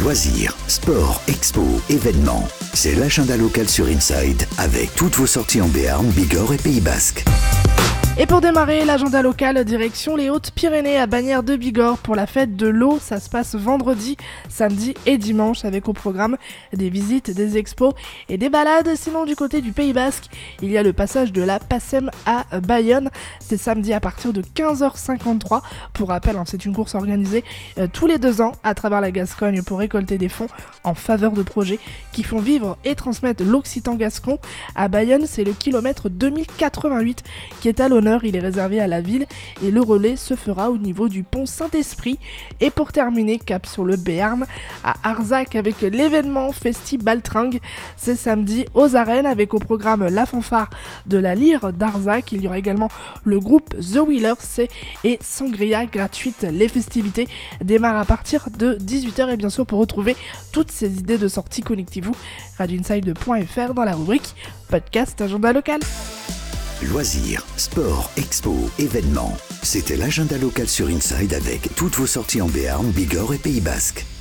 Loisirs, sport, expo, événements. C'est l'agenda local sur Inside avec toutes vos sorties en Béarn, Bigorre et Pays Basque. Et pour démarrer, l'agenda local, direction les Hautes-Pyrénées à Bagnères de Bigorre pour la fête de l'eau. Ça se passe vendredi, samedi et dimanche avec au programme des visites, des expos et des balades. Sinon, du côté du Pays Basque, il y a le passage de la PACEM à Bayonne. C'est samedi à partir de 15h53. Pour rappel, c'est une course organisée tous les 2 ans à travers la Gascogne pour récolter des fonds en faveur de projets qui font vivre et transmettre l'Occitan gascon. À Bayonne, c'est le kilomètre 2088 qui est à l'honneur. Il est réservé à la ville et le relais se fera au niveau du pont Saint-Esprit. Et pour terminer, cap sur le Béarn à Arzac avec l'événement Festi Baltringue. C'est samedi aux arènes avec au programme la fanfare de la Lyre d'Arzac. Il y aura également le groupe The Wheelers et sangria gratuite. Les festivités démarrent à partir de 18h et bien sûr pour retrouver toutes ces idées de sortie, connectez-vous radioinside.fr dans la rubrique podcast agenda local. Loisirs, sport, expo, événements. C'était l'agenda local sur Inside avec toutes vos sorties en Béarn, Bigorre et Pays Basque.